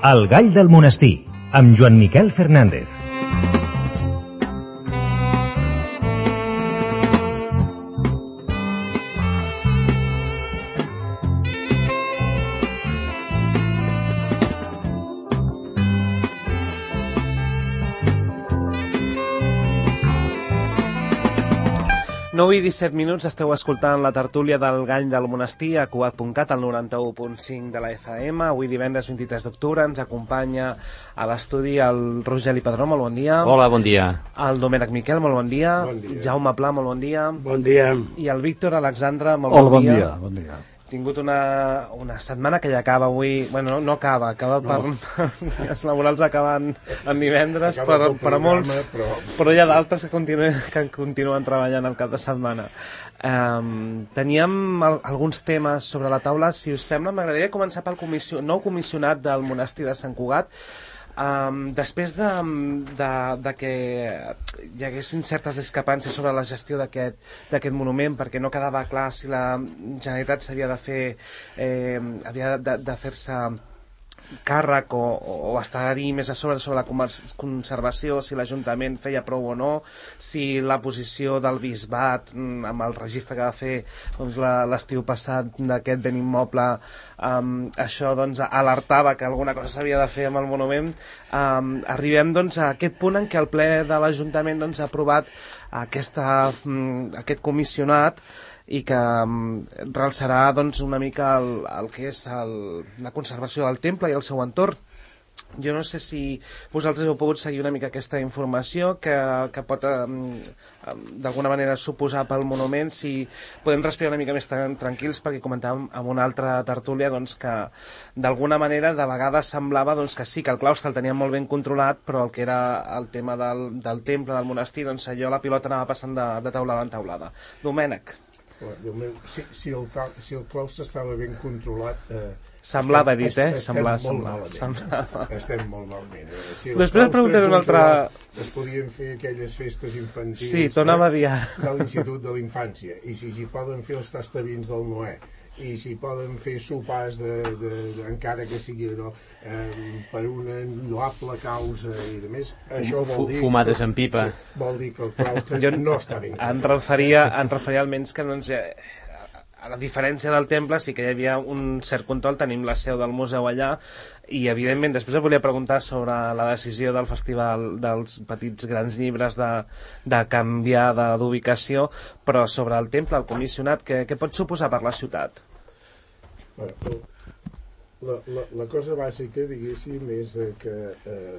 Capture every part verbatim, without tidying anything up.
El gall del monestir, amb Joan Miquel Fernández. nou i disset minuts, esteu escoltant la tertúlia del Gall del Monestir a Cugat punt cat, al noranta-u punt cinc de la F M. Avui divendres vint-i-tres d'octubre ens acompanya a l'estudi el Rogeli Padró, molt bon dia. Hola, bon dia. El Domènec Miquel, molt bon dia. Bon dia. Jaume Pla, molt bon dia. Bon dia. I el Víctor Alexandre, molt Hola, bon dia. bon dia. Bon dia. Tingut una, una setmana que ja acaba avui, bueno, no acaba, acaba no. per, els dies laborals acaben en divendres, per, per, per a molts, però, però hi ha d'altres que, continuen, que continuen treballant el cap de setmana. Um, teníem al, alguns temes sobre la taula, si us sembla, m'agradaria començar pel comissió, nou comissionat del monestir de Sant Cugat. Um, després de, de, de que hi haguessin certes discrepàncies sobre la gestió d'aquest monument, perquè no quedava clar si la Generalitat s'havia de fer eh, havia de, de fer-se càrrec o, o estar-hi més a sobre sobre la conservació, si l'Ajuntament feia prou o no, si la posició del bisbat amb el registre que va fer doncs, l'estiu passat d'aquest ben immoble, um, això doncs, alertava que alguna cosa s'havia de fer amb el monument. Um, arribem doncs, a aquest punt en què el ple de l'Ajuntament doncs, ha aprovat aquesta, um, aquest comissionat i que um, realçarà doncs, una mica el, el que és el, la conservació del temple i el seu entorn. Jo no sé si vosaltres heu pogut seguir una mica aquesta informació que, que pot um, d'alguna manera suposar pel monument, si podem respirar una mica més tranquils, perquè comentàvem amb una altra tertúlia doncs, que d'alguna manera de vegades semblava doncs, que sí, que el claustre el tenia molt ben controlat, però el que era el tema del, del temple, del monestir, doncs allò la pilota anava passant de, de taulada en taulada. Domènec. Si, si, el, si el claustre estava ben controlat... Eh, semblava estem, dit, eh? Estem, semblava, estem, molt semblava. estem molt malament. Eh? Si després preguntaré una altra... Es podien fer aquelles festes infantils... Sí, tornava a dir ara. De l'Institut de la Infància. I si s'hi poden fer els tastabins del Noè. I si poden fer sopars de, de, de, encara que sigui no, eh, per una lloable causa i de més, això vol dir... Fumades en pipa. Vol dir que el claustre jo no està ben em referia, em referia almenys que doncs, eh, a la diferència del temple sí que hi havia un cert control, tenim la seu del museu allà i evidentment després volia preguntar sobre la decisió del Festival dels Petits Grans Llibres de, de canviar d'ubicació, però sobre el temple, el comissionat, què, què pot suposar per la ciutat? Bueno, la, la, la cosa bàsica, diguéssim, és que eh,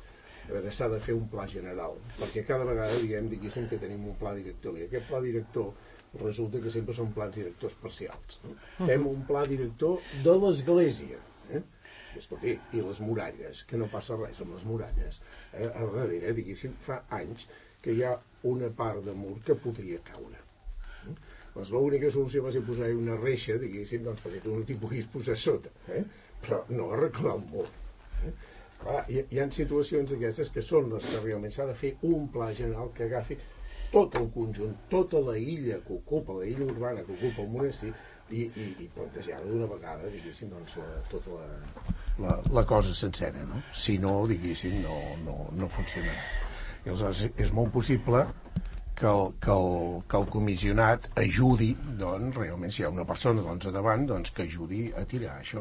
s'ha de fer un pla general, perquè cada vegada diguem, diguéssim que tenim un pla director, i aquest pla director resulta que sempre són plans directors parcials. No? Uh-huh. Fem un pla director de l'església, eh? Escolti, i les muralles, que no passa res amb les muralles. Eh? A darrere, diguéssim, fa anys que hi ha una part de mur que podria caure. Eh? Doncs l'única solució va ser posar una reixa, diguéssim, doncs, perquè tu no t'hi puguis posar sota, eh? Però no arreglar el mur. Eh? Clar, hi, hi ha situacions aquestes que són les que realment s'ha de fer un pla general que agafi tot el conjunt, tota la illa que ocupa, la illa urbana que ocupa el monestir, i, i, i plantejar-ho d'una vegada, diguéssim, doncs, la, tota la, la, la cosa sencera, no? Si no, diguéssim, no, no, no funcionarà. I aleshores és molt possible que el, que el, que el comissionat ajudi, doncs, realment, si hi ha una persona doncs, a davant, doncs, que ajudi a tirar això.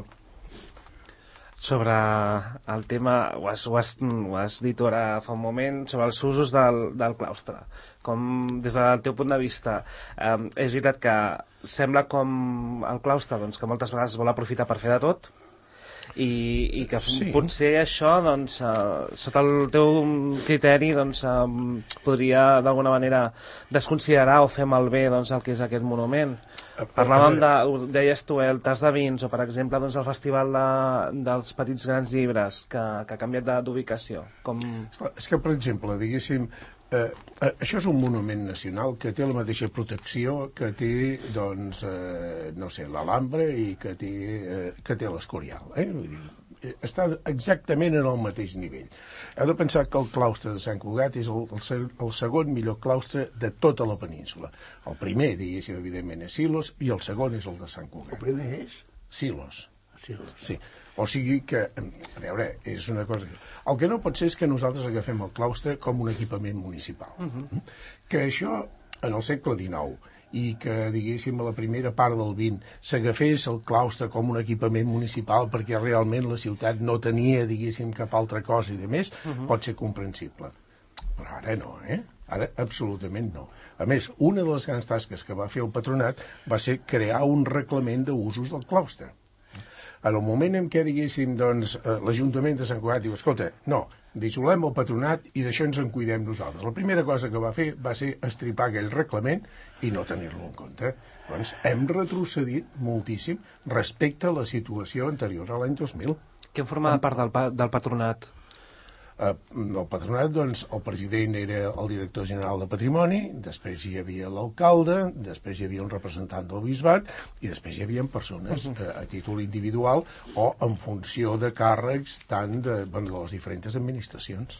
Sobre el tema, ho has, ho has, ho has dit ara fa un moment, sobre els usos del, del claustre. Com, des del teu punt de vista, eh, és veritat que sembla com el claustre, doncs, que moltes vegades vol aprofitar per fer de tot, i, i que sí. Potser això, doncs, eh, sota el teu criteri, doncs, eh, podria d'alguna manera desconsiderar o fer malbé doncs, el que és aquest monument. Parlàvem de, deies tu, eh, el tas de vins, o per exemple doncs, el Festival de, dels Petits Grans Llibres, que, que ha canviat d'ubicació. Com... És que, per exemple, diguéssim, eh, això és un monument nacional que té la mateixa protecció que té, doncs, eh, no sé, l'Alhambra i que té, eh, que té l'Escorial. Eh? Vull dir, està exactament en el mateix nivell. Heu de pensar que el claustre de Sant Cugat és el, el, el segon millor claustre de tota la península. El primer, diguéssim, evidentment, és Silos, i el segon és el de Sant Cugat. El primer és? Silos. Sí, sí. O sigui que, a veure, és una cosa... El que no pot ser és que nosaltres agafem el claustre com un equipament municipal. Uh-huh. Que això, en el segle dinou, i que, diguéssim, a la primera part del vint s'agafés el claustre com un equipament municipal perquè realment la ciutat no tenia, diguéssim, cap altra cosa i de més, uh-huh. pot ser comprensible. Però ara no, eh? Ara absolutament no. A més, una de les grans tasques que va fer el patronat va ser crear un reglament d'usos del claustre. En el moment en què, diguéssim, doncs, l'Ajuntament de Sant Cugat diu, escolta, no, dissolem el patronat i d'això ens en cuidem nosaltres. La primera cosa que va fer va ser estripar aquell reglament i no tenir-lo en compte. Doncs hem retrocedit moltíssim respecte a la situació anterior a l'any dos mil. Què en formava part del, pa del patronat? Eh, el patronat, doncs, el president era el director general de Patrimoni, després hi havia l'alcalde, després hi havia un representant del bisbat i després hi havia persones eh, a títol individual o en funció de càrrecs tant de, bueno, de les diferents administracions.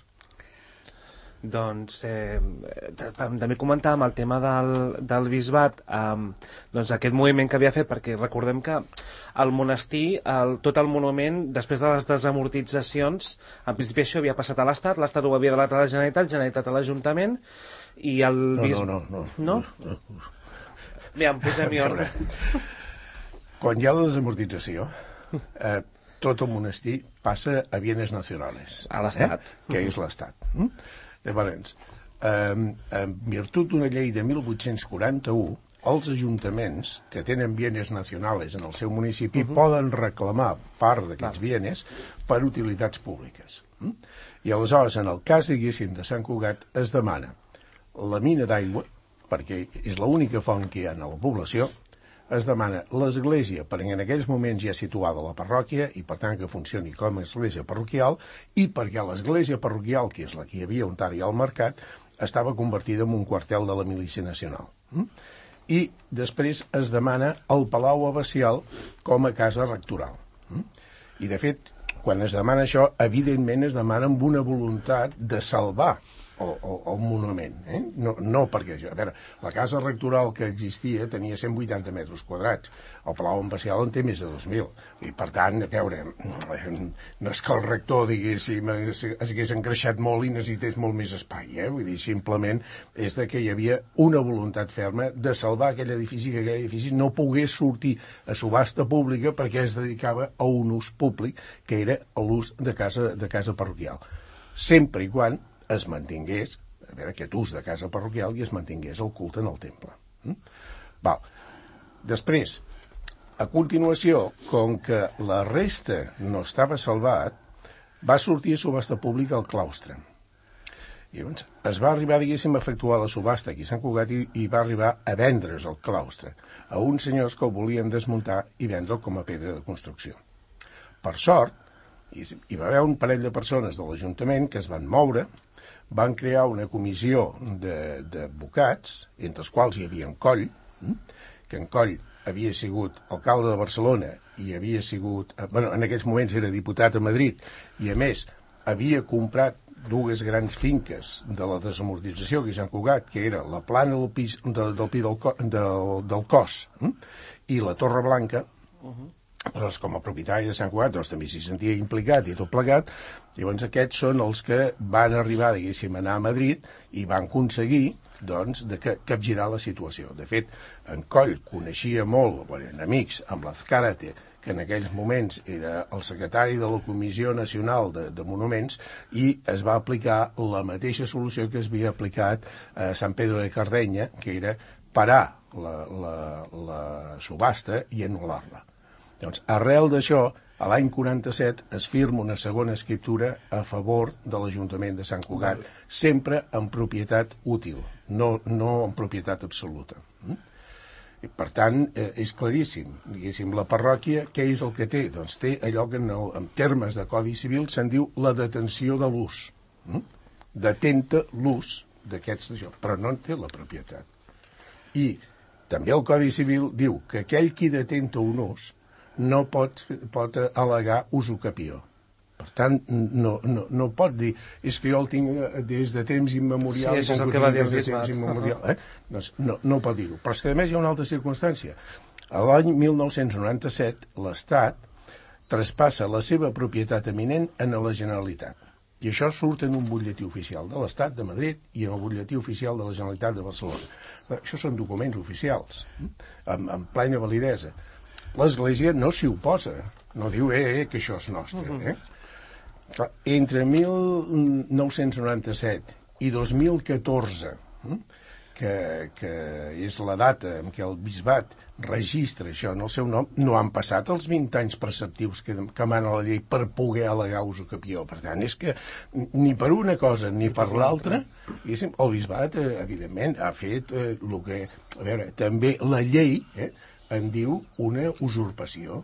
Doncs eh, també comentàvem el tema del, del bisbat, eh, doncs aquest moviment que havia fet, perquè recordem que el monestir, el, tot el monument, després de les desamortitzacions, en principi això havia passat a l'Estat, l'Estat ho havia delat a la Generalitat, Generalitat a l'Ajuntament, i el bisbat... No, no, no. No? no? no. Bé, em posem-hi ordre. Quan hi ha la desamortització, eh, tot el monestir passa a bienes nacionales. A l'Estat. Eh? Que és l'Estat. Mm? Llavors, eh, en virtut d'una llei de mil vuit-cents quaranta-u, els ajuntaments que tenen bienes nacionals en el seu municipi uh-huh. poden reclamar part d'aquests bienes per utilitats públiques. Mm? I aleshores, en el cas, diguéssim, de Sant Cugat, es demana la mina d'aigua, perquè és l'única font que hi ha a la població, es demana l'església, perquè en aquells moments ja situada a la parròquia i per tant que funcioni com a església parroquial, i perquè l'església parroquial, que és la que hi havia on ara hi ha el mercat, estava convertida en un quartel de la milícia nacional. Mm? I després es demana el Palau Abacial com a casa rectoral. Mm? I de fet, quan es demana això, evidentment es demana amb una voluntat de salvar el, el, el monument, eh? no, no perquè això, a veure, la casa rectoral que existia tenia cent vuitanta metres quadrats, el Palau Abacial en té més de dos mil, i per tant, a veure, no és que el rector, diguéssim, s'hagués engreixat molt i necessités molt més espai, eh? Vull dir, simplement és de que hi havia una voluntat ferma de salvar aquell edifici, que aquell edifici no pogués sortir a subhasta pública perquè es dedicava a un ús públic, que era l'ús de casa, de casa parroquial, sempre i quan es mantingués, a veure, aquest ús de casa parroquial i es mantingués el culte en el temple. Mm? Val. Després, a continuació, com que la resta no estava salvat, va sortir a subhasta pública el claustre. I llavors es va arribar, diguéssim, a efectuar la subhasta aquí a Sant Cugat i, i va arribar a vendre's el claustre a uns senyors que el volien desmuntar i vendre'l com a pedra de construcció. Per sort, hi, hi va haver un parell de persones de l'Ajuntament que es van moure, van crear una comissió d'advocats, entre els quals hi havia en Coll, que en Coll havia sigut alcalde de Barcelona i havia sigut, bueno, en aquells moments era diputat a Madrid i a més havia comprat dues grans finques de la desamortització que s'han Cugat, que era la plana del Pi del, del, pi del, del, del Cos i la Torre Blanca. Uh-huh. Però com a propietari de Sant Cugat doncs, també s'hi sentia implicat i tot plegat. Llavors aquests són els que van arribar, diguéssim, a anar a Madrid i van aconseguir doncs, de capgirar la situació. De fet, en Coll coneixia molt, bueno, eren amics amb l'Azcárate, que en aquells moments era el secretari de la Comissió Nacional de, de Monuments, i es va aplicar la mateixa solució que es havia aplicat a Sant Pedro de Cardenya, que era parar la, la, la subhasta i anul·lar-la. Doncs, arrel d'això, a l'any quaranta-set es firma una segona escriptura a favor de l'Ajuntament de Sant Cugat, sempre en propietat útil, no, no en propietat absoluta. I, per tant, eh, és claríssim. Diguéssim, la parròquia, què és el que té? Doncs té allò que en, el, en termes de Codi Civil se'n diu la detenció de l'ús. Detenta l'ús d'aquests d'això, però no en té la propietat. I també el Codi Civil diu que aquell qui detenta un ús no pot, pot al·legar usucapió. Per tant, no, no, no pot dir és que jo el tinc des de temps immemorial. Sí, això és el que va dir el bisbat. Eh? Doncs no, no pot dir-ho. Però és que a més hi ha una altra circumstància. A l'any mil nou-cents noranta-set, l'Estat traspassa la seva propietat eminent a la Generalitat. I això surt en un butlletí oficial de l'Estat de Madrid i en el butlletí oficial de la Generalitat de Barcelona. Això són documents oficials, amb, amb plena validesa. L'Església no s'hi oposa, no diu eh, eh, que això és nostre. Eh? Clar, entre mil nou-cents noranta-set i dos mil catorze, que, que és la data en què el bisbat registra això en el seu nom, no han passat els vint anys preceptius que, que mana la llei per poder al·legar usucapió. Per tant, és que ni per una cosa ni per l'altra, el bisbat, eh, evidentment, ha fet eh, el que... A veure, també la llei eh, en diu una usurpació.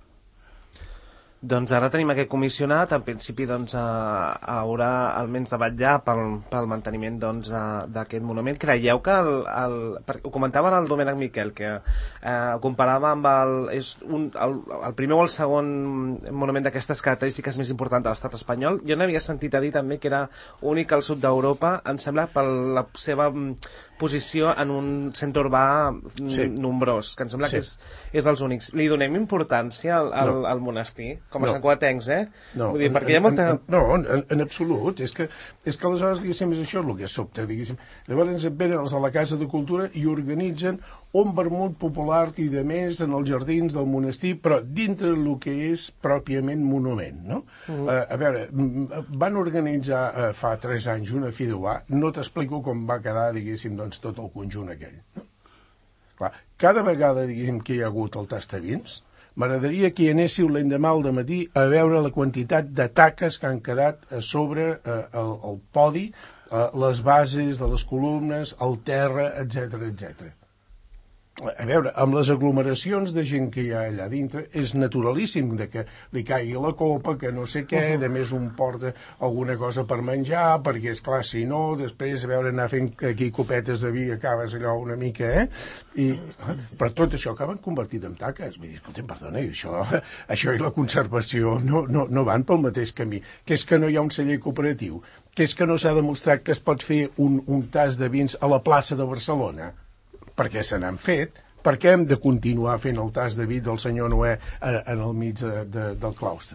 Doncs ara tenim aquest comissionat, en principi doncs, eh, haurà almenys de vetllar pel, pel manteniment doncs, d'aquest monument. Creieu que el, el, ho comentaven el Domènec Miquel, que eh, comparava amb el, és un, el, el primer o el segon monument d'aquestes característiques més important de l'estat espanyol. Jo n'havia sentit a dir també que era únic al sud d'Europa, em sembla, per la seva posició en un centre urbà sí. nombrós, que em sembla sí. que és, és dels únics. Li donem importància al, al, no. al monestir? Com a no. santcugatencs, eh? No, Vull dir, en, perquè hi ha molta... en, no, en, en absolut. És que, és que aleshores, diguéssim, és això el que sobta, diguéssim. Llavors venen els de la Casa de Cultura i organitzen un vermut popular i de més en els jardins del monestir, però dintre del que és pròpiament monument, no? Uh-huh. Uh, a veure, van organitzar uh, fa tres anys una fideuà, no t'explico com va quedar, diguéssim, doncs, tot el conjunt aquell. No? Clar, cada vegada, diguéssim, que hi ha hagut el tastabins, m'agradaria que hi anéssiu l'endemà al dematí a veure la quantitat de taques que han quedat a sobre uh, el, el podi, uh, les bases de les columnes, el terra, etcètera, etcètera. A veure, amb les aglomeracions de gent que hi ha allà dintre, és naturalíssim de que li caigui la copa, que no sé què, de més un porta alguna cosa per menjar, perquè, és clar, si no, després, a veure, anar fent aquí copetes de vi, acabes allò una mica, eh? I, però tot això acaben convertit en taques. Vull dir, escolta'm, perdona, això, això i la conservació no, no, no van pel mateix camí, que és que no hi ha un celler cooperatiu, que és que no s'ha demostrat que es pot fer un, un tas de vins a la plaça de Barcelona, perquè se n'han fet, perquè hem de continuar fent el tas de vi del senyor Noè en, en el mig de, de, del claustre.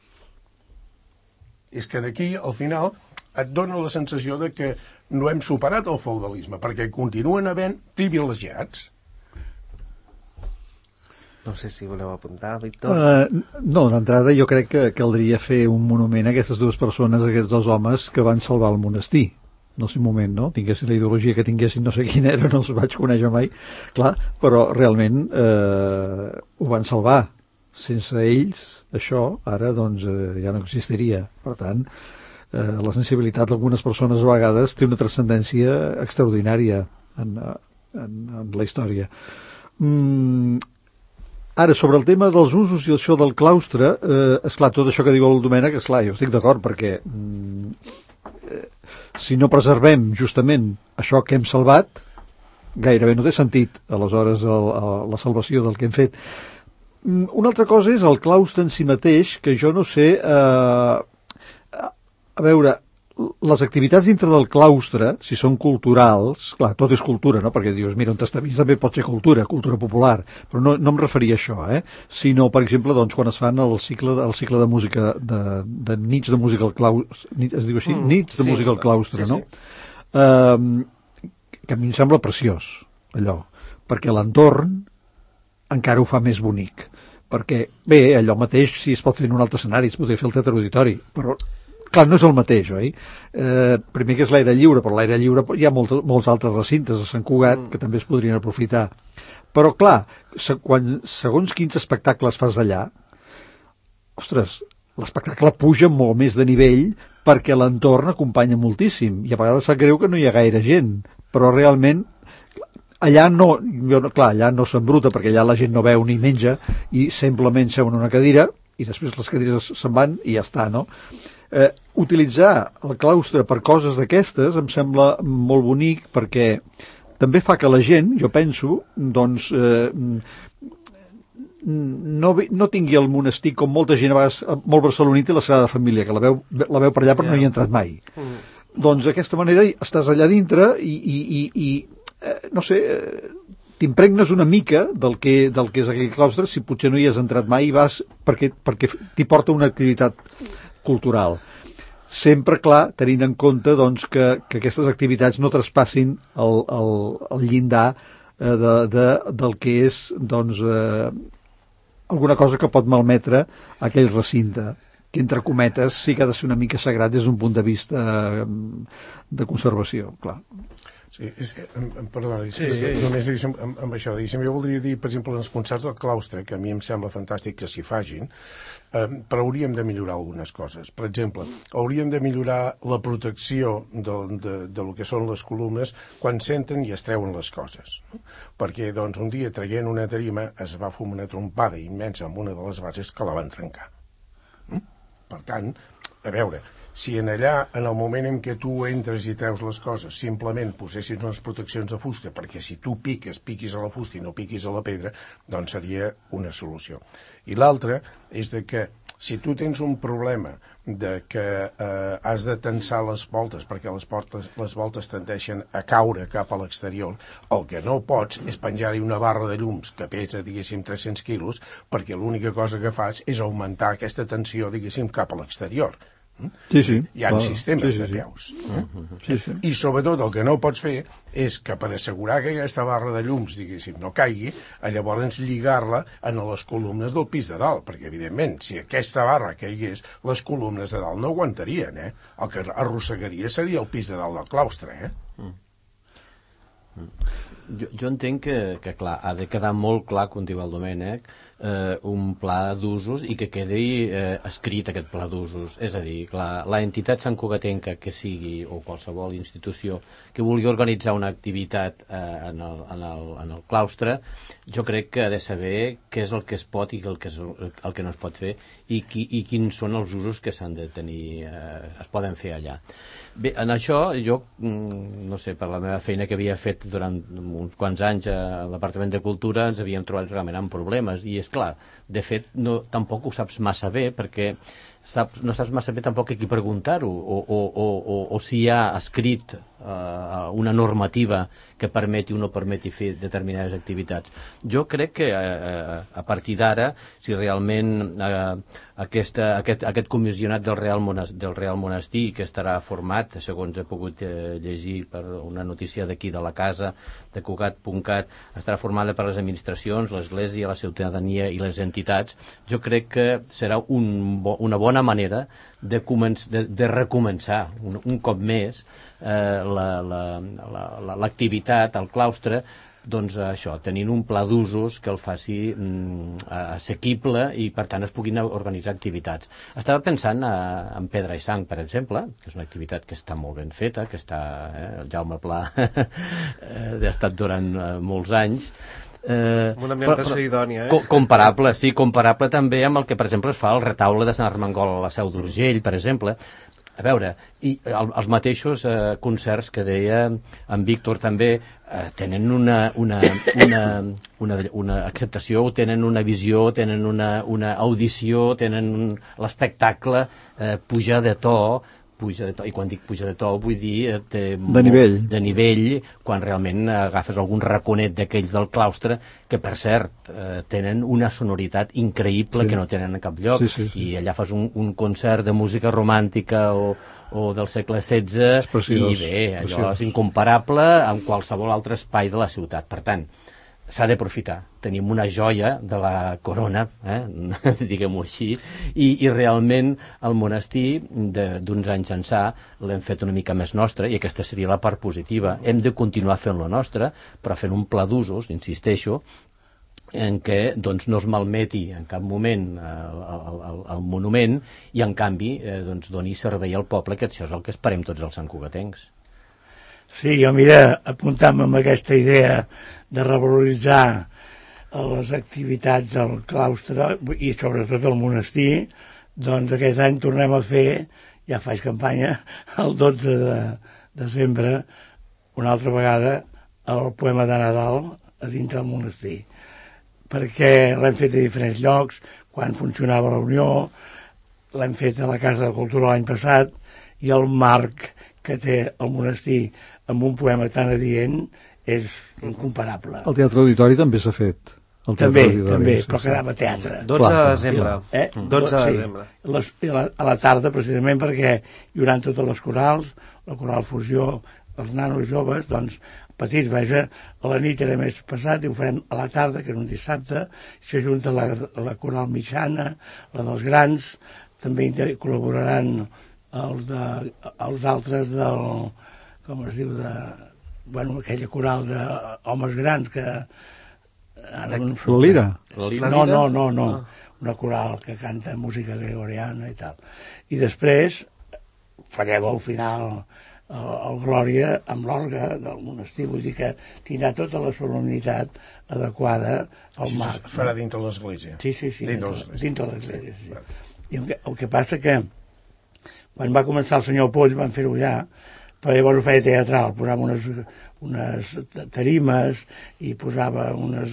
És que d'aquí, al final, et dona la sensació de que no hem superat el feudalisme, perquè continuen havent privilegiats. No sé si voleu apuntar, Víctor. Uh, no, d'entrada jo crec que caldria fer un monument a aquestes dues persones, a aquests dos homes que van salvar el monestir. No sé, un moment, no? Tinguessin la ideologia que tinguessin, no sé quina era, no els vaig conèixer mai, clar, però realment eh, ho van salvar. Sense ells, això, ara, doncs, eh, ja no existiria. Per tant, eh, la sensibilitat d'algunes persones a vegades té una transcendència extraordinària en, en, en la història. Mm, ara, sobre el tema dels usos i això del claustre, eh, esclar, tot això que diu el Domènec, esclar, jo estic d'acord, perquè... Mm, eh, si no preservem justament això que hem salvat, gairebé no té sentit, aleshores, el, el, la salvació del que hem fet. Una altra cosa és el claustre en si mateix, que jo no sé... Eh, a veure, les activitats dintre del claustre, si són culturals, clar, tot és cultura, no? Perquè dius, mira, un tastamís també pot ser cultura, cultura popular, però no, no em referia a això, eh? Sinó, per exemple, doncs, quan es fan el cicle, el cicle de música, de, de nits de música al claustre, es diu així? Mm, nits de sí, música al claustre, sí, no? Sí. Uh, que a mi em sembla preciós, allò, perquè l'entorn encara ho fa més bonic, perquè, bé, allò mateix, si es pot fer en un altre escenari, es podria fer el teatre auditori, però clar, no és el mateix, oi? Eh, primer que és l'aire lliure, però l'aire lliure hi ha molt, molts altres recintes a Sant Cugat mm. que també es podrien aprofitar. Però clar, se, quan, segons quins espectacles fas allà, ostres, l'espectacle puja molt més de nivell perquè l'entorn acompanya moltíssim i a vegades sap greu que no hi ha gaire gent, però realment allà no, jo, clar, allà no s'embruta perquè allà la gent no veu ni menja i simplement seu en una cadira i després les cadires se'n van i ja està, no? Eh, utilitzar el claustre per coses d'aquestes em sembla molt bonic perquè també fa que la gent, jo penso, doncs eh, no, no tingui el monestir com molta gent a vegades, molt barcelonita i la Sagrada Família, que la veu, la veu per allà però no hi ha entrat mai. Mm. Doncs d'aquesta manera estàs allà dintre i, i, i, i eh, no sé, eh, t'impregnes una mica del que, del que és aquell claustre, si potser no hi has entrat mai i vas perquè, perquè t'hi porta una activitat cultural. Sempre, clar, tenint en compte doncs, que, que aquestes activitats no traspassin el, el, el llindar eh, de, de, del que és doncs, eh, alguna cosa que pot malmetre aquell recinte, que entre cometes sí que ha de ser una mica sagrat des d'un punt de vista eh, de conservació, clar. Sí, és que, perdona, sí, és que només diguéssim, amb, amb això, diguéssim, jo voldria dir, per exemple, en els concerts del claustre, que a mi em sembla fantàstic que s'hi facin, eh, però hauríem de millorar algunes coses. Per exemple, hauríem de millorar la protecció de, de, de lo que són les columnes quan senten i es treuen les coses. Perquè, doncs, un dia traient una tarima es va fumar una trompada immensa amb una de les bases que la van trencar. Per tant, a veure, si en allà, en el moment en què tu entres i treus les coses, simplement posessis unes proteccions de fusta, perquè si tu piques, piquis a la fusta i no piquis a la pedra, doncs seria una solució. I l'altra és de que si tu tens un problema de que eh, has de tensar les voltes perquè les, portes, les voltes tendeixen a caure cap a l'exterior, el que no pots és penjar-hi una barra de llums que pesa, diguéssim, tres-cents quilos, perquè l'única cosa que fas és augmentar aquesta tensió, diguéssim, cap a l'exterior. Sí, sí. Hi ha clar, sistemes sí, sí, de peus. Sí. Sí, sí. I sobretot el que no pots fer és que per assegurar que aquesta barra de llums, diguéssim, no caigui, llavors lligar-la en les columnes del pis de dalt, perquè evidentment, si aquesta barra caigués, les columnes de dalt no aguantarien, eh? El que arrossegaria seria el pis de dalt del claustre, eh? Mm. Mm. Jo, jo entenc que, que, clar, ha de quedar molt clar, com diu el Domènec, eh, un pla d'usos i que quedi eh, escrit aquest pla d'usos. És a dir, la, la entitat santcugatenca que sigui, o qualsevol institució que vulgui organitzar una activitat eh, en, el, en, el, en el claustre, jo crec que ha de saber què és el que es pot i el que, és, el que no es pot fer i, qui, i quins són els usos que s'han de tenir, eh, es poden fer allà. Bé, en això jo, no sé, per la meva feina que havia fet durant uns quants anys a l'Departament de Cultura ens havíem trobat realment amb problemes i és clar, de fet no, tampoc ho saps massa bé perquè saps, no saps massa bé tampoc a qui preguntar-ho o, o, o, o, o si hi ha escrit uh, una normativa que permeti o no permeti fer determinades activitats. Jo crec que uh, a partir d'ara, si realment uh, aquesta, aquest, aquest comissionat del Real, Monas, del Real Monestir, que estarà format, segons he pogut uh, llegir per una notícia d'aquí de la casa, de Cugat punt cat, estarà formada per les administracions, l'Església, la ciutadania i les entitats, jo crec que serà un bo, una bona manera de, començ, de, de recomençar un, un cop més eh, l'activitat al claustre, doncs això, tenint un pla d'usos que el faci mm, assequible i per tant es puguin organitzar activitats. Estava pensant eh, en Pedra i Sang, per exemple, que és una activitat que està molt ben feta, que està, eh, el Jaume Pla ha estat durant eh, molts anys, Eh, una ambientació idònia, eh? Comparable, sí, comparable també amb el que, per exemple, es fa al retaule de Sant Armengol a la Seu d'Urgell, per exemple. A veure, i el, els mateixos eh, concerts que deia en Víctor també eh, tenen una, una, una, una, una acceptació, tenen una visió, tenen una, una audició, tenen un, l'espectacle eh, puja de to, puja de to, i quan dic puja de to vull dir té de molt, nivell de nivell quan realment agafes algun raconet d'aquells del claustre que per cert eh, tenen una sonoritat increïble sí. que no tenen en cap lloc sí, sí, sí. i allà fas un, un concert de música romàntica o, o del segle setze i bé, allò preciós. És incomparable amb qualsevol altre espai de la ciutat. Per tant, s'ha d'aprofitar. Tenim una joia de la corona, eh? diguem-ho així, i, i realment el monestir d'uns anys ençà l'hem fet una mica més nostra i aquesta seria la part positiva. Hem de continuar fent la nostra, però fent un pla d'usos, insisteixo, en què doncs, no es malmeti en cap moment el, el, el, el monument i en canvi eh, doncs, doni servei al poble, que això és el que esperem tots els santcugatencs. Sí, jo mira, apuntam amb aquesta idea de revaloritzar les activitats al claustre i sobretot al monestir, doncs aquest any tornem a fer, ja faig campanya, el dotze de desembre, una altra vegada, el poema de Nadal a dintre del monestir. Perquè l'hem fet a diferents llocs, quan funcionava la Unió, l'hem fet a la Casa de Cultura l'any passat, i el marc que té el monestir amb un poema tan adient és incomparable. El Teatre Auditori també s'ha fet. El També, Auditori, també, sí, però sí. quedava teatre. dotze de desembre. Eh? dotze de Sí, desembre. les, a, la, a la tarda, precisament perquè hi haurà totes les corals, la coral fusió, els nanos joves, doncs, petits, vaja, a la nit era més passat i ho farem a la tarda, que és un dissabte, s'ajunta la, la coral mitjana, la dels grans, també inter- col·laboraran els, de, els altres del, com es diu, de, bueno, aquella coral d'homes grans que... Ara no em surt. La lira? La lira? No, no, no, no. Una coral que canta música gregoriana i tal. I després farem al final el, el Glòria amb l'orgue del monestir, vull dir que tindrà tota la solemnitat adequada al Això marc. es farà dintre l'església. Sí, sí, sí, Dintre dintre, l'església. dintre l'església. Sí. I el que, el que passa que quan va començar el senyor Poll van fer-ho ja, però llavors ho feia teatral, posava unes, unes tarimes i posava uns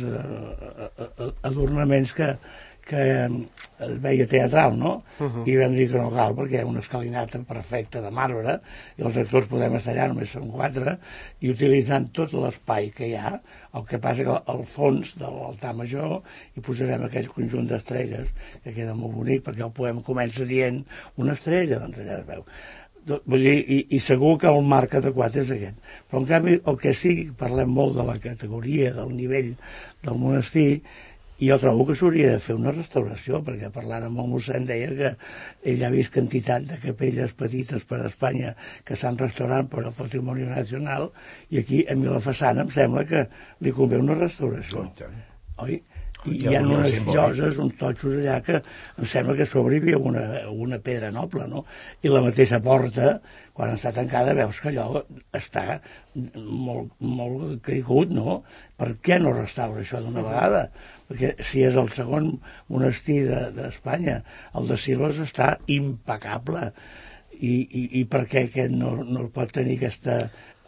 uh, adornaments que, que es veia teatral, no? Uh -huh. I vam dir que no cal, perquè una escalinata perfecta de marbre, i els actors podem estar allà, només són quatre, i utilitzant tot l'espai que hi ha, el que passa que al fons de l'altar major hi posarem aquell conjunt d'estrelles, que queda molt bonic, perquè el poema comença dient una estrella, doncs allà es veu. Vull dir, i, i segur que el marc adequat és aquest. Però en canvi el que sí, parlem molt de la categoria, del nivell del monestir, i jo trobo que s'hauria de fer una restauració, perquè parlant amb el mossèn deia que ell ha vist quantitat de capelles petites per a Espanya que s'han restaurant per al patrimoni nacional, i aquí a mi la façana em sembla que li convé una restauració. Oi? I hi ha unes lloses, uns totxos allà que em sembla que a sobre hi havia una, una pedra noble, no? I la mateixa porta, quan està tancada, veus que allò està molt, molt caigut, no? Per què no restaura això d'una vegada? Perquè si és el segon monestir d'Espanya, el de Silos està impecable. I, i, i per què aquest no, no pot tenir aquesta...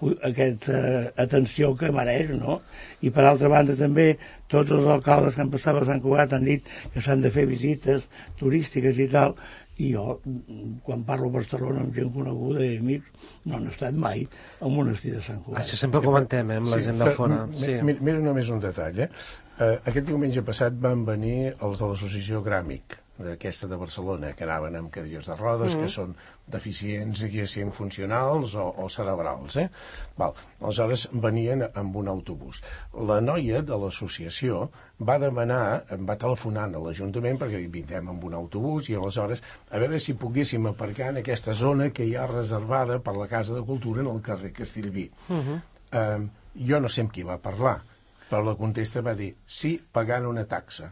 aquesta atenció que mereix, no? I per altra banda també tots els alcaldes que han passat per Sant Cugat han dit que s'han de fer visites turístiques i tal, i jo quan parlo a Barcelona amb gent coneguda i amics no han estat mai al monestir de Sant Cugat. Això sempre comentem, eh, amb la Sí, gent de fora. Sí. Mira, mira només un detall, eh? Uh, aquest diumenge passat van venir els de l'associació Gràmic, d'aquesta de Barcelona, que anaven amb cadires de rodes, mm. que són deficients, diguéssim, funcionals o, o cerebrals, eh? Val. Aleshores, venien amb un autobús. La noia de l'associació va demanar, va telefonant a l'Ajuntament perquè vindrem amb un autobús i aleshores, a veure si poguéssim aparcar en aquesta zona que hi ha reservada per la Casa de Cultura en el carrer Castellví. Mm -hmm. uh, jo no sé amb qui va parlar, però la contesta va dir sí, pagant una taxa.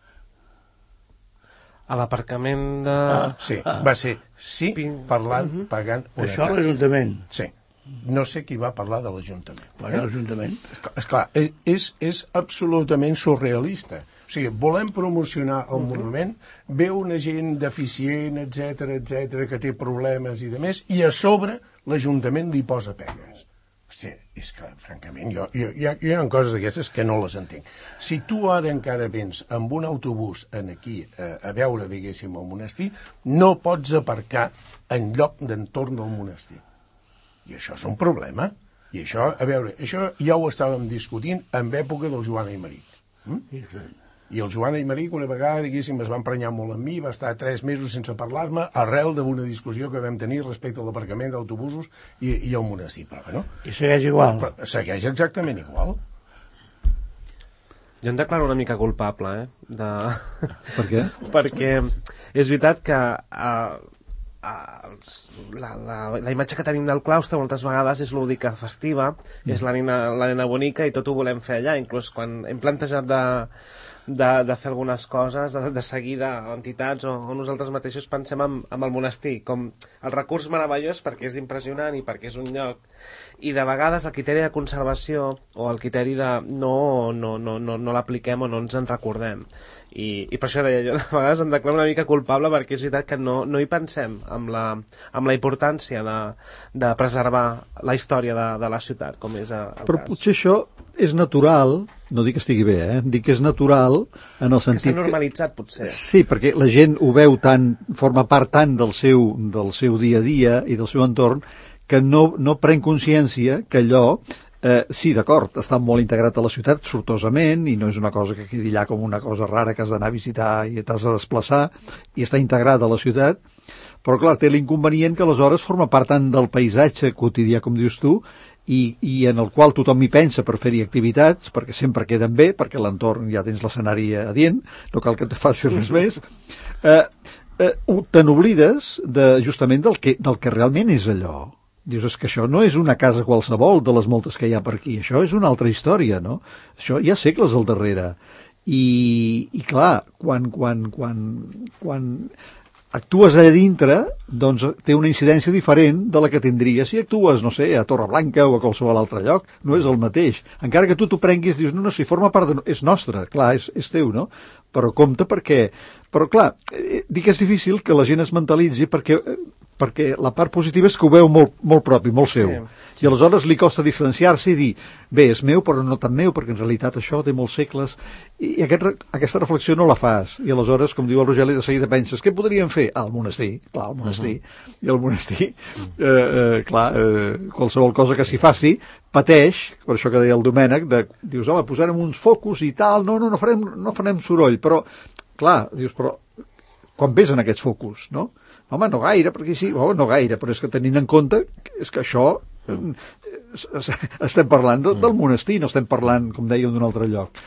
A l'aparcament de... Ah, sí, va ser sí, parlant, uh -huh. pagant una Això taxa. a l'Ajuntament? Sí. No sé qui va parlar de l'Ajuntament. Bueno, l'Ajuntament. És clar, és, és absolutament surrealista. O sigui, volem promocionar el monument, ve una gent deficient, etc etc que té problemes i de més, i a sobre l'Ajuntament li posa pegues. Hòstia, és que, francament, jo, jo, hi, ha, hi ha coses d'aquestes que no les entenc. Si tu ara encara vens amb un autobús en aquí eh, a veure, diguéssim, el monestir, no pots aparcar en lloc d'entorn del monestir. I això és un problema. I això, a veure, això ja ho estàvem discutint en època del Joan Aymeric. Hm? I el Joan Aymeric una vegada, diguéssim, es va emprenyar molt amb mi, va estar tres mesos sense parlar-me arrel d'una discussió que vam tenir respecte a l'aparcament d'autobusos i, i el monestir. Però, bueno, I segueix igual. però segueix exactament igual. Jo em declaro una mica culpable, eh? De... Per què? Perquè és veritat que uh, uh, els, la, la, la imatge que tenim del claustre moltes vegades és lúdica festiva, mm. és la nena, la nena bonica i tot ho volem fer allà, inclús quan hem plantejat de... De, de fer algunes coses, de, de seguida entitats o, o nosaltres mateixos pensem en, en el monestir, com el recurs meravellós perquè és impressionant i perquè és un lloc, i de vegades el criteri de conservació o el criteri de no, no, no, no, no l'apliquem o no ens en recordem. I, i per això deia jo, de vegades em declaro una mica culpable perquè és veritat que no, no hi pensem amb la, amb la importància de, de preservar la història de, de la ciutat, com és el Però cas. potser això és natural, no dic que estigui bé, eh? Dic que és natural en el sentit que s'ha normalitzat, potser. Sí, perquè la gent ho veu tant, forma part tant del seu, del seu dia a dia i del seu entorn, que no, no pren consciència que allò Eh, sí, d'acord, està molt integrat a la ciutat, sortosament, i no és una cosa que quedi allà com una cosa rara que has d'anar a visitar i t'has de desplaçar, i està integrat a la ciutat, però clar, té l'inconvenient que aleshores forma part tant del paisatge quotidià, com dius tu, i, i en el qual tothom hi pensa per fer-hi activitats, perquè sempre queden bé, perquè l'entorn ja tens l'escenari adient, no cal que te faci res més, eh, eh, te n'oblides de, justament del que, del que realment és allò. Dius, és que això no és una casa qualsevol de les moltes que hi ha per aquí, això és una altra història, no? Això hi ha segles al darrere. I, i clar, quan, quan, quan, quan actues allà dintre, doncs té una incidència diferent de la que tindria si actues, no sé, a Torreblanca o a qualsevol altre lloc. No és el mateix. Encara que tu t'ho prenguis, dius, no, no, si forma part de... És nostre, clar, és, és teu, no? Però compte perquè... Però clar, dic que és difícil que la gent es mentalitzi perquè... perquè la part positiva és que ho veu molt, molt propi, molt seu. Sí. I aleshores li costa distanciar-se i dir, bé, és meu, però no tan meu, perquè en realitat això té molts segles. I aquest, aquesta reflexió no la fas. I aleshores, com diu el Rogeli, de seguida penses, què podríem fer? Ah, el monestir, clar, el monestir. Uh-huh. I el monestir, eh, eh, clar, eh, qualsevol cosa que s'hi faci, pateix, per això que deia el Domènec, de, dius, home, posarem uns focus i tal, no, no, no farem, no farem soroll, però, clar, dius, però, quan vés en aquests focus, no? Home, no gaire, perquè sí, oh, no gaire, però és que tenint en compte és que això mm. estem parlant de, del monestir, no estem parlant, com dèiem, d'un altre lloc.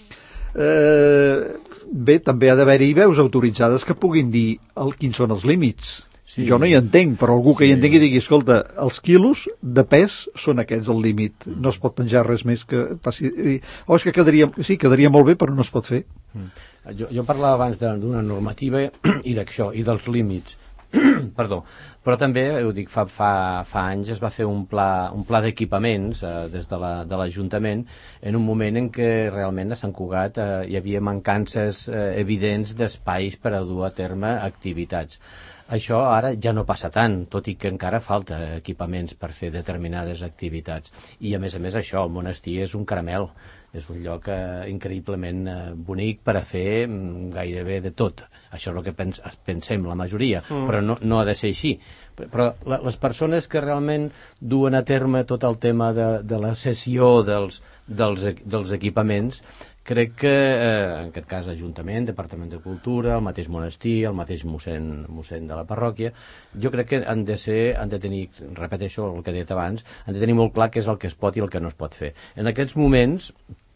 Eh, bé, també ha d'haver-hi veus autoritzades que puguin dir el, quins són els límits. Sí. Jo no hi entenc, però algú que sí. hi entengui digui, escolta, els quilos de pes són aquests el límit, no es pot penjar res més que passi... Oh, és que quedaria, sí, quedaria molt bé, però no es pot fer. Jo, jo parlava abans d'una normativa i d'això, i dels límits. Perdó, però també, ho dic, fa, fa, fa anys es va fer un pla, un pla d'equipaments eh, des de l'Ajuntament la, en un moment en què realment a Sant Cugat eh, hi havia mancances eh, evidents d'espais per a dur a terme activitats. Això ara ja no passa tant, tot i que encara falta equipaments per fer determinades activitats. I a més a més això, el monestir és un caramel, és un lloc eh, increïblement eh, bonic per a fer mm, gairebé de tot. Això és el que pens, pensem la majoria, mm. però no, no ha de ser així. Però la, les persones que realment duen a terme tot el tema de, de la cessió dels, dels, dels equipaments, crec que, eh, en aquest cas, Ajuntament, Departament de Cultura, el mateix monestir, el mateix mossèn, mossèn de la parròquia, jo crec que han de ser, han de tenir, repeteixo el que he dit abans, han de tenir molt clar què és el que es pot i el que no es pot fer. En aquests moments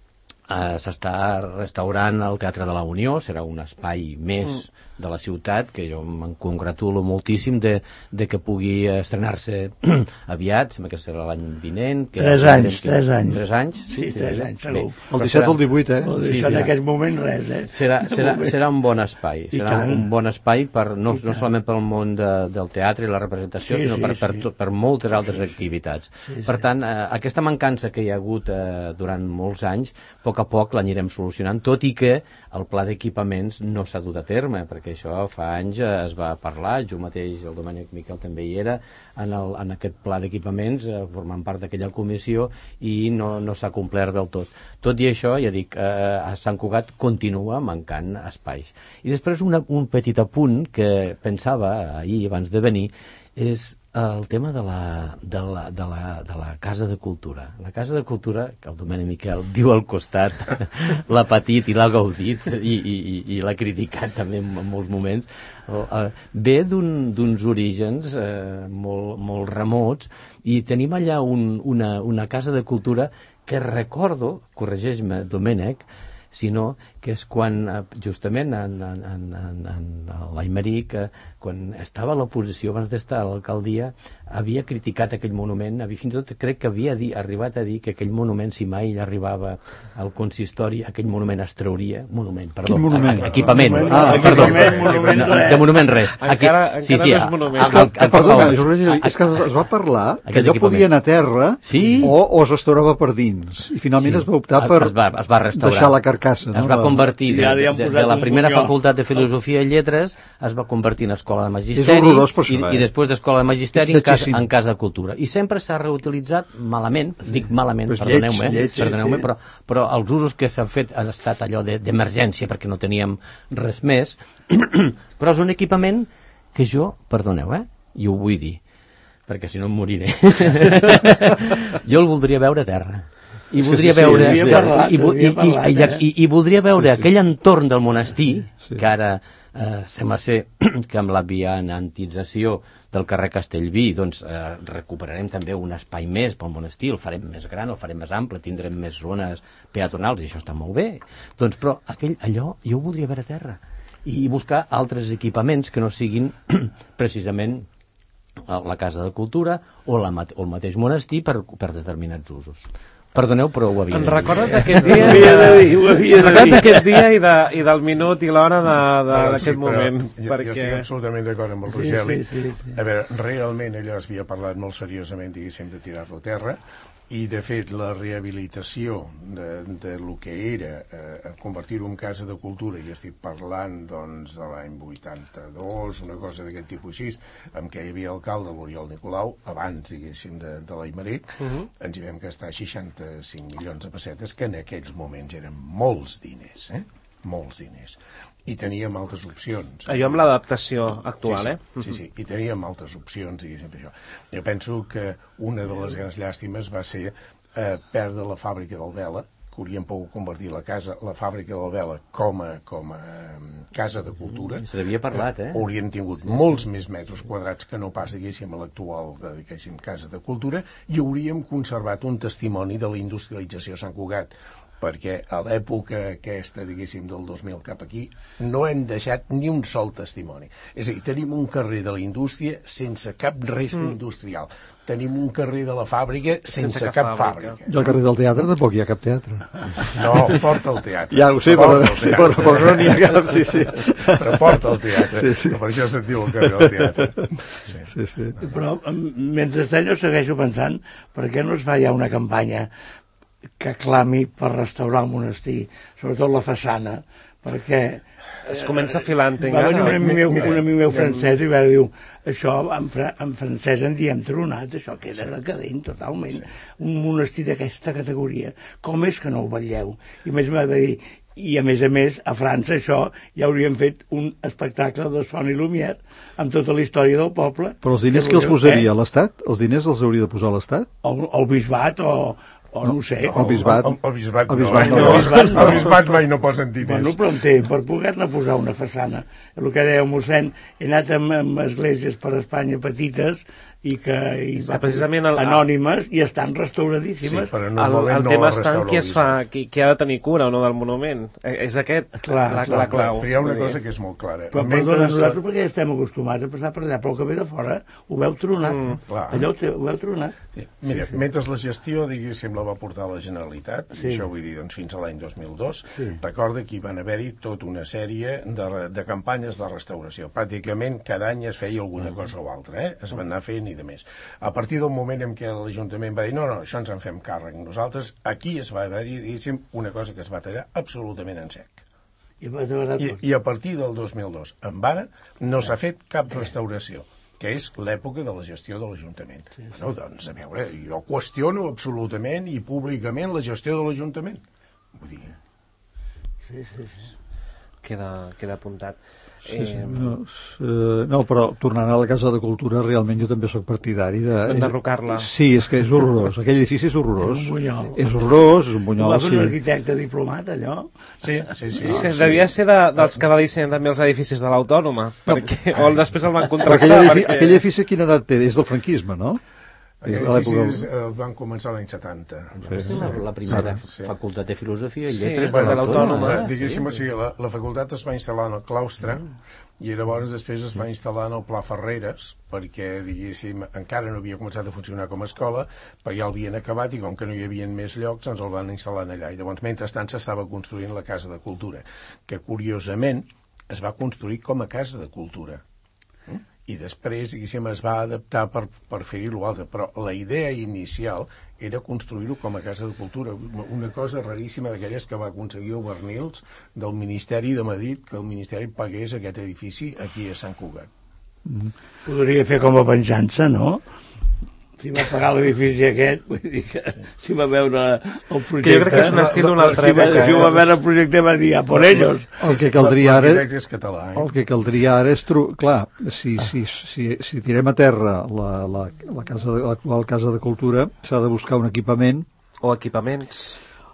eh, s'està restaurant el Teatre de la Unió, serà un espai més mm. de la ciutat, que jo me'n congratulo moltíssim de, de que pugui estrenar-se aviat, sembla que serà l'any vinent. Que tres anys, que, tres anys. Tres anys? Sí, sí tres anys, segur. El disset o el divuit, eh? El disset, sí, en aquest moment res, eh? Serà, serà, serà un bon espai, serà un bon espai per, no, no solament pel món de, del teatre i la representació, sí, sinó sí, per, per, sí. per moltes altres activitats. Sí, sí. Per tant, eh, aquesta mancança que hi ha hagut eh, durant molts anys, a poc a poc l'anirem solucionant, tot i que el pla d'equipaments no s'ha dut a terme, perquè això fa anys es va parlar, jo mateix, el Domènec Miquel també hi era, en, el, en aquest pla d'equipaments, eh, formant part d'aquella comissió, i no, no s'ha complert del tot. Tot i això, ja dic, eh, a Sant Cugat continua mancant espais. I després una, un petit apunt que pensava ahir, abans de venir, és el tema de la, de, la, de, la, de la Casa de Cultura. La Casa de Cultura, que el Domènec Miquel viu al costat, l'ha patit i l'ha gaudit i, i, i l'ha criticat també en, en molts moments, ve d'uns orígens eh, molt, molt remots, i tenim allà un, una, una Casa de Cultura que recordo, corregeix-me Domènec, sinó que és quan justament en, en, en, en, en l'Aimeric, quan estava a l'oposició abans d'estar a l'alcaldia, havia criticat aquell monument, havia, fins i tot crec que havia di, arribat a dir que aquell monument, si mai ell arribava al consistori, aquell monument es trauria, monument, perdó, monument? A, equipament, monument, ah, perdó, monument, monument, no, de monument res. Encara, Aquí, sí, encara sí, no és monument. És que, que, perdona, Jordi, és que es va parlar que allò podia anar a terra sí? o, o es restaurava per dins, i finalment sí. es va optar per es va, es va deixar la carcassa. No? Es va convertir de, de, de, de la primera bunyol. facultat de Filosofia i Lletres, es va convertir en escola de magisteri, és horrorós per això, i, eh? i després d'escola de magisteri en casa, en casa de cultura. I sempre s'ha reutilitzat malament, dic malament, pues perdoneu-me, lleig, lleig, perdoneu-me, sí. però, però els usos que s'han fet han estat allò d'emergència, perquè no teníem res més, però és un equipament que jo, perdoneu, eh, i ho vull dir, perquè si no em moriré. Jo el voldria veure a terra. I voldria sí, sí, veure sí, i, parlat, i, i, parlat, i, eh? i, i voldria veure sí, sí. aquell entorn del monestir, sí. que ara eh, sembla ser que amb la vianantització del carrer Castellví doncs eh, recuperarem també un espai més pel monestir, el farem més gran, el farem més ample, tindrem més zones peatonals i això està molt bé. Doncs però aquell, allò jo ho voldria veure a terra i buscar altres equipaments que no siguin precisament la Casa de Cultura o, la, o el mateix monestir per, per determinats usos. Perdoneu, però ho havia em de dir. recordes d'aquest dia, de dir, ho havia de dir. d'aquest dia i, de, i del minut i l'hora d'aquest sí, moment. Jo, perquè... jo estic absolutament d'acord amb el Rogeli. Sí, sí, sí, sí. A veure, realment allò es havia parlat molt seriosament, diguéssim, de tirar-lo a terra, i de fet la rehabilitació de, de lo que era eh, convertir-ho en casa de cultura, i estic parlant doncs de l'any vuitanta-dos, una cosa d'aquest tipus així, amb què hi havia alcalde l'Oriol Nicolau, abans diguéssim de, de l'Aimeric, uh -huh. ens hi vam gastar seixanta-cinc milions de pessetes, que en aquells moments eren molts diners, eh? molts diners. I teníem altres opcions. Allò amb l'adaptació actual, sí, sí, eh? Sí, sí, i teníem altres opcions, diguéssim, això. Jo penso que una de les grans llàstimes va ser eh, perdre la fàbrica del Vela, que hauríem pogut convertir la casa, la fàbrica del Vela com a, com a um, casa de cultura. Se n'havia parlat, eh? Hauríem tingut molts més metres quadrats que no pas, diguéssim, a l'actual, diguéssim, casa de cultura, i hauríem conservat un testimoni de la industrialització a Sant Cugat, perquè a l'època aquesta, diguéssim, del dos mil cap aquí, no hem deixat ni un sol testimoni. És a dir, tenim un carrer de la indústria sense cap resta mm. industrial. Tenim un carrer de la fàbrica sense, sense cap, cap fàbrica. fàbrica. I al carrer del teatre tampoc hi ha cap teatre. No, porta el teatre. Ja ho sé, però, però, però no n'hi ha cap, sí, sí. Però porta el teatre, sí, sí. Per això se'n diu el carrer del teatre. Sí, sí. sí. Però, mentrestant, jo segueixo pensant, per què no es fa ja una campanya que clami per restaurar el monestir, sobretot la façana, perquè es comença a filar, entenc. Va venir un amic meu, un amic meu francès i va dir, això en, fra, en francès en diem tronat, això queda decadent totalment. Un monestir d'aquesta categoria, com és que no ho vetlleu? I més m'ha de dir, i a més a més, a França això ja haurien fet un espectacle de Son i Lumière amb tota la història del poble. Però els diners que els posaria eh? l'Estat? Els diners els hauria de posar l'Estat? O el bisbat o... o no ho sé. El bisbat. El, el, el bisbat, el bisbat, no, no. no. El bisbat, no. El bisbat mai no posen diners. Bueno, però en té, per poder-ne posar una façana. El que deia mossèn, he anat amb, amb esglésies per Espanya petites i que, i que precisament el, anònimes i estan restauradíssimes. Sí, però el, el no tema està en qui es fa, qui, qui ha de tenir cura o no del monument. És aquest clar, la, clar, la clau. Però hi ha una cosa que és molt clara. Però perdona, nosaltres perquè estem acostumats a passar per allà, però el que ve de fora ho veu tronat. Mm, allò ho, ho veu tronat. Sí. Mira, sí, sí. Mentre la gestió, diguéssim, la va portar la Generalitat, sí. Això vull dir, doncs, fins a l'any dos mil dos, sí. Recorda que hi van haver-hi tota una sèrie de, de campanyes de restauració. Pràcticament cada any es feia alguna cosa o altra, eh? Es van anar fent i de més. A partir del moment en què l'Ajuntament va dir no, no, això ens en fem càrrec nosaltres, aquí es va haver-hi, diguéssim, una cosa que es va tallar absolutament en sec. I, I, i a partir del dos mil dos en vara no s'ha fet cap restauració, que és l'època de la gestió de l'Ajuntament. Sí, sí. Bueno, doncs, a veure, jo qüestiono absolutament i públicament la gestió de l'Ajuntament. Vull dir... Sí, sí, sí. Queda, queda apuntat. Sí, sí. No, eh, no, però tornant a la Casa de Cultura, realment jo també sóc partidari de... d'enderrocar-la. Sí, és que és horrorós. Aquell edifici és horrorós. És un bunyol. És horrorós, és un bunyol. Ho va fer sí. un arquitecte diplomat, allò? Sí, sí, sí. És que sí. devia ser de, dels que va dissenyar també els edificis de l'Autònoma, perquè, o després el van contractar. Aquell edifici, perquè... aquell edifici quina edat té? És del franquisme, no? Aquell edifici el van començar l'any setanta. Sí, sí. La primera sí. facultat de filosofia i sí, lletres de l'Autònoma. Eh? Diguéssim, o sigui, la, la facultat es va instal·lar en el claustre i llavors després es va instal·lar en el Pla Ferreres perquè, diguéssim, encara no havia començat a funcionar com a escola, però ja l'havien acabat i com que no hi havia més llocs ens el van instal·lar allà. I llavors, mentrestant, s'estava construint la Casa de Cultura, que curiosament es va construir com a Casa de Cultura. I després, diguéssim, es va adaptar per, per fer-hi l'altre, però la idea inicial era construir-ho com a Casa de Cultura, una cosa raríssima d'aquelles que va aconseguir el Bernils del Ministeri de Madrid, que el Ministeri pagués aquest edifici aquí a Sant Cugat. Mm. Podria fer com a venjança, no? si va pagar l'edifici aquest, vull dir que si va veure el projecte... Que jo crec que és un estil d'una altra època. Si va veure el projecte va dir, a por ellos. El que caldria ara... és català, eh? El que caldria ara és... Tru... Clar, si, si, si, si tirem a terra la, la, la casa de, l'actual Casa de Cultura, s'ha de buscar un equipament... O equipaments...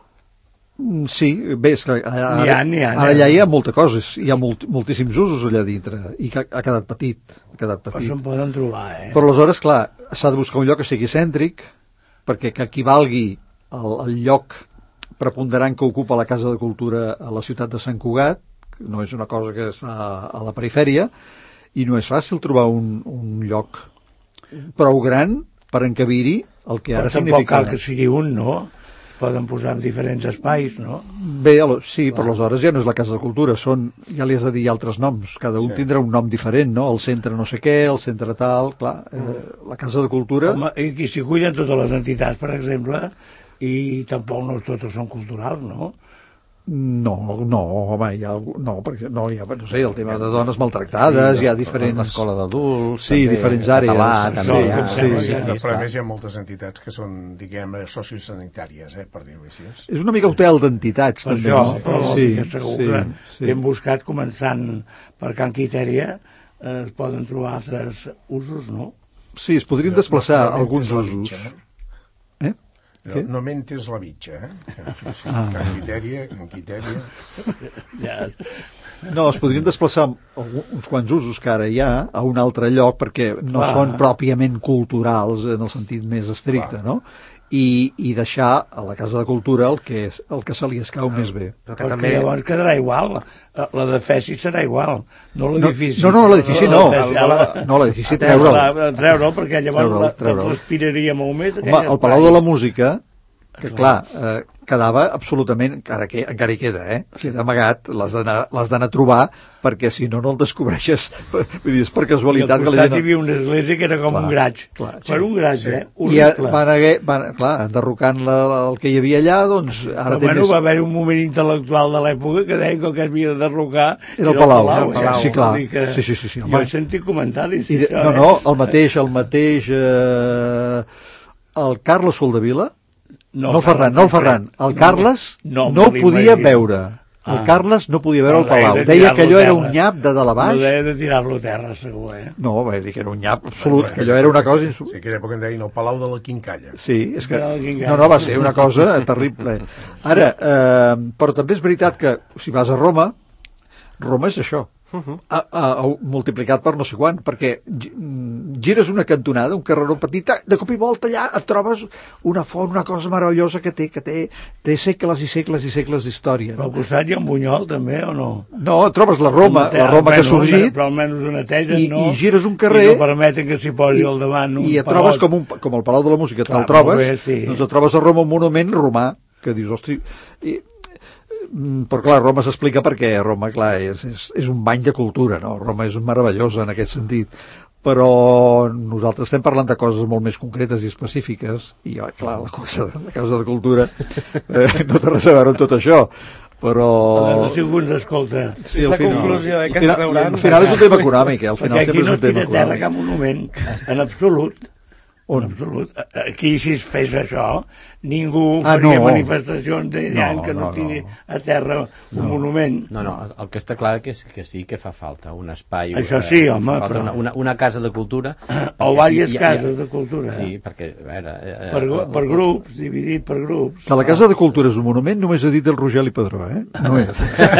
Sí, bé, és que ara, N'hi ha, n'hi ha, ara n'hi ha. allà hi ha moltes coses, hi ha molt, moltíssims usos allà dintre, i que ha quedat petit, ha quedat Però petit. se'n poden trobar, eh? Però aleshores, clar, s'ha de buscar un lloc que sigui cèntric, perquè que equivalgui al, al lloc preponderant que ocupa la Casa de Cultura a la ciutat de Sant Cugat, que no és una cosa que està a la perifèria, i no és fàcil trobar un, un lloc prou gran per encabir-hi el que ara Però tampoc significa... cal que sigui un, no? Poden posar en diferents espais, no? Bé, sí, però aleshores ja no és la Casa de Cultura, són, ja li has de dir altres noms, cada un sí. tindrà un nom diferent, no? El centre no sé què, el centre tal, clar, eh, la Casa de Cultura... Home, i aquí s'hi cullen totes les entitats, per exemple, i tampoc no totes són culturals, no? No, no, home, hi ha, no, perquè no, hi ha, no sé, el tema de dones maltractades, sí, hi ha diferents... L'escola d'adults... Sí, també, diferents àrees. Català, també, sí, hi ha, sí, sí, sí, sí, però a més hi ha moltes entitats que són, diguem, sociosanitàries, eh, per dir-ho així. És una mica hotel d'entitats, Per també, això, no? però Sí, sí, segur sí, que sí. hem buscat, començant per Can Quitèria, eh, es poden trobar altres usos, no? Sí, es podrien desplaçar no, no alguns la usos. mitja, eh? Eh? No, no mentes la bitxa, eh? Sí, Ah. Can Quitèria, Can Quitèria... Ja, No, es podrien desplaçar algun- uns quants usos que ara hi ha a un altre lloc perquè no Clar. són pròpiament culturals en el sentit més estricte, Clar. no? I, i deixar a la Casa de Cultura el que, és, el que se li escau més bé. Però que perquè també... llavors quedarà igual, la, la de Fesi serà igual, no No, l'edifici. no, no, l'edifici no. La de Fesi, la- No, l'edifici treure'l, treure'l. treure'l, perquè llavors Treure'l, la- treure'l. respiraria molt més. Home, el Palau de la Música, que clar, eh, quedava absolutament, encara, que, encara hi queda, eh? Queda amagat, l'has d'anar l'has d'anar a trobar, perquè si no, no el descobreixes. Vull dir, és per I al casualitat que la costat gent... hi havia una església que era com Clar, un graig. clar, per sí, un graig, sí. eh? I a- Horrible. van haver, van, clar, enderrocant la, el que hi havia allà, doncs ara Però té bueno, més... va haver un moment intel·lectual de l'època que deia que el que havia de derrocar Era el Palau, Palau, sí, eh? sí, clar. Vull dir que Sí, sí, sí, sí, jo home. he sentit comentaris I de, d'això, no, eh? no, el mateix, el mateix... Eh, el Carles Soldevila, no, no el Ferran, no el Ferran, el Carles no, no, no no podia m'imagino. veure. El Ah. Carles no podia veure No, el Palau. deia de Deia que allò era tirar-lo un a nyap de dalt a No baix. deia de tirar-lo a terra, segur, eh? No, va dir que era un nyap absolut, que allò era una cosa... insu- Sí, aquella època en deien el Palau de la Quincalla. Sí, és que... Era el Guingamp. No, no, va ser una cosa terrible. Ara, eh, però també és veritat que si vas a Roma, Roma és això. A, a, a, multiplicat per no sé quant, perquè gi- mm, gires una cantonada, un carreró petit, de cop i volta allà et trobes una font, una cosa meravellosa que té, que té, té segles i segles i segles d'història. Però No? al costat hi ha un bunyol, també, o no? no, trobes la Roma, la Roma que ha sorgit, Però almenys una tesa, i, no? i gires un carrer I no permeten que s'hi posi i, al davant un i et trobes palot. com, un, com el Palau de la Música, Clar, te'l trobes, molt bé, sí. doncs et trobes a Roma un monument romà, que dius, hosti... I, mm, però clar, Roma s'explica perquè Roma, clar, és, és, és un bany de cultura, no? Roma és meravellosa en aquest sentit, però nosaltres estem parlant de coses molt més concretes i específiques, i oh, clar, la cosa, la causa de cultura eh, no té res a veure amb tot això, però... A veure si algú ens escolta. Sí, la al final, conclusió, eh, que al final, ens trauran. al final és un tema econòmic, eh? Al final Perquè aquí sempre no és un tema tira terra econòmic. cap monument, en absolut. On? En absolut. Aquí, si es fes això, ningú Ah, faria no. manifestacions de No, que no, no, tiri no. a terra un monument. No, no, el que està clar que, és, que sí que fa falta un espai... Això eh, sí, home, fa falta però- una, una, una casa de cultura... O perquè diverses hi ha- hi ha- cases de cultura. Sí, perquè, a veure... Eh, Per, eh, per grups, dividit per grups. Que la Casa de Cultura és un monument només ha dit el Rogeli Pedró, eh? No és.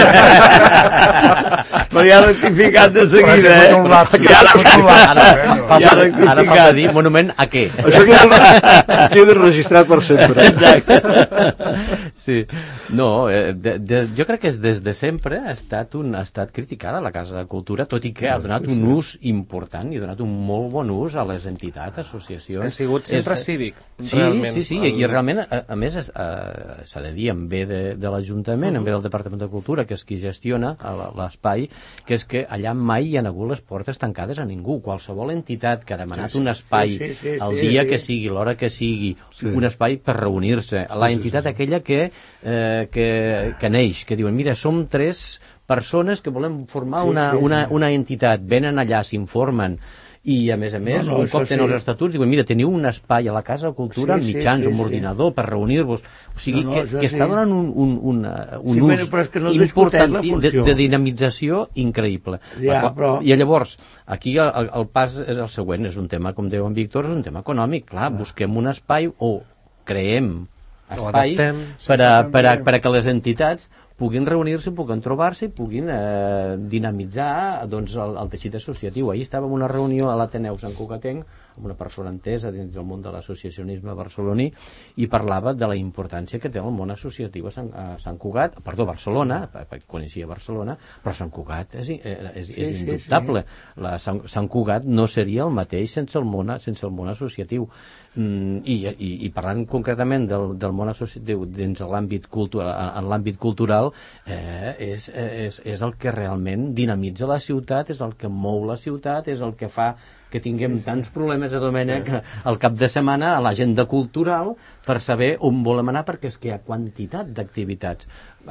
Però ja rectificat de seguida, eh? Ja Ja l'ha Ara, rectificat. Ja ara, rectificat. ara falta dir monument a què? Això queda, queda registrat per sempre. Sí. No, eh, de, de, jo crec que és des de sempre ha estat, un, ha estat criticada la Casa de Cultura, tot i que ha donat un ús important i ha donat un molt bon ús a les entitats, associacions. És que ha sigut sempre És- cívic, Sí, realment. sí, sí, i, i realment, a, a més, es- eh, s'ha de dir en bé de, de l'Ajuntament, en bé del Departament de Cultura, que és qui gestiona a la- l'espai, que és que allà mai hi ha hagut les portes tancades a ningú. Qualsevol entitat que ha demanat un espai sí, sí, el sí, dia sí. que sigui, l'hora que sigui, Sí. un espai per reunir-se. La entitat aquella que, eh, que, que neix, que diuen, mira, som tres persones que volem formar Sí, una, sí, una, sí. una entitat, venen allà, s'informen, i a més a més, no, no, un cop tenen sí. els estatuts, diuen, mira, teniu un espai a la Casa de Cultura amb sí, sí, mitjans, sí, un sí. ordinador per reunir-vos, o sigui, no, no, que, que sí. està donant un, un, un, un sí, ús bueno, però és que no important la de, de dinamització increïble. Ja, però... I llavors, aquí el, el pas és el següent, és un tema, com diu en Víctor, és un tema econòmic, clar, busquem un espai o creem espais adaptem, per a, per, a, per a que les entitats puguin reunir-se, puguin trobar-se i puguin eh, dinamitzar doncs, el, el teixit associatiu. Ahir estàvem en una reunió a l'Ateneu Sant Cugatenc amb una persona entesa dins del món de l'associacionisme barceloní i parlava de la importància que té el món associatiu a Sant, a Sant Cugat, perdó, Barcelona, perquè coneixia Barcelona, però Sant Cugat és, és, és, és indubtable. Sí, sí. La Sant, Sant Cugat no seria el mateix sense el món, sense el món associatiu. Mm, i, i, i parlant concretament del, del món associatiu dins l'àmbit cultural, en l'àmbit cultural eh, és, és, és el que realment dinamitza la ciutat, és el que mou la ciutat, és el que fa que tinguem tants problemes a Domènec al cap de setmana a l'agenda cultural per saber on volem anar, perquè és que hi ha quantitat d'activitats.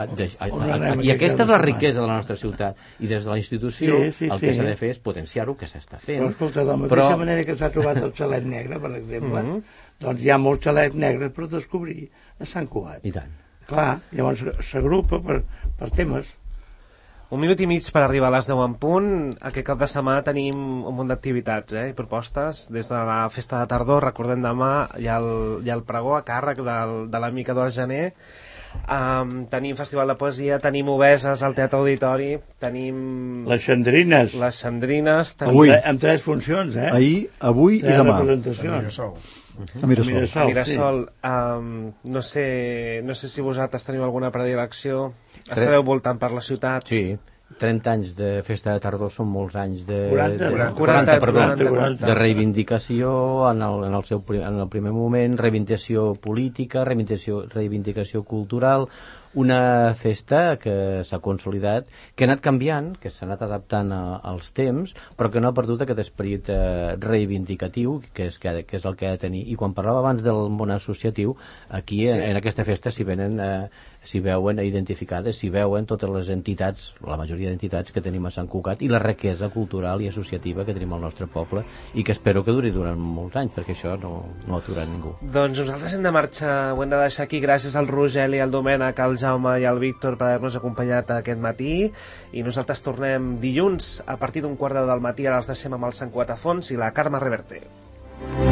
I aquesta és la riquesa de la nostra ciutat, i des de la institució sí, sí, el que s'ha de fer és potenciar-ho, que s'està fent. Però escolta, de la mateixa però... manera que s'ha trobat el xalet negre, per exemple, mm -hmm. doncs hi ha molts xalets negres per descobrir a Sant Cugat. I tant. Clar, llavors s'agrupa per, per temes. Un minut i mig per arribar a les deu en punt. Aquest cap de setmana tenim un munt d'activitats eh, i propostes. Des de la festa de tardor, recordem demà, hi ha el, hi ha el pregó a càrrec del, de l'amic Eduard Gené. Um, tenim festival de poesia, tenim obeses al Teatre Auditori, tenim... Les xandrines. Les xandrines. Tenim... Avui. Amb tres funcions, eh? Ahir, avui i demà. A Mirasol. A Mirasol. A Mirasol, a Mirasol sí. um, no, sé, no sé si vosaltres teniu alguna predilecció. Estareu voltant per la ciutat. Sí, trenta anys de festa de tardor són molts anys de, quaranta, de, quaranta, quaranta, perdó, quaranta, quaranta. de reivindicació en el, en, el seu, en el primer moment, reivindicació política, reivindicació, reivindicació cultural, una festa que s'ha consolidat, que ha anat canviant, que s'ha anat adaptant a, als temps, però que no ha perdut aquest esperit eh, reivindicatiu, que és, que, que és el que ha de tenir. I quan parlava abans del món associatiu, aquí sí. en, en aquesta festa s'hi venen eh, s'hi veuen identificades, s'hi veuen totes les entitats, la majoria d'entitats que tenim a Sant Cugat i la riquesa cultural i associativa que tenim al nostre poble i que espero que duri durant molts anys, perquè això no, no atura ningú. Doncs nosaltres hem de marxar, ho hem de deixar aquí, gràcies al Rogel i al Domènec, al Jaume i al Víctor per haver-nos acompanyat aquest matí, i nosaltres tornem dilluns a partir d'un quart de del matí. Ara els deixem amb el Sant Cugat a fons i la Carme Reverte.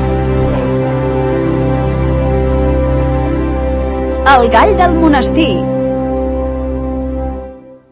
El gall del monestir.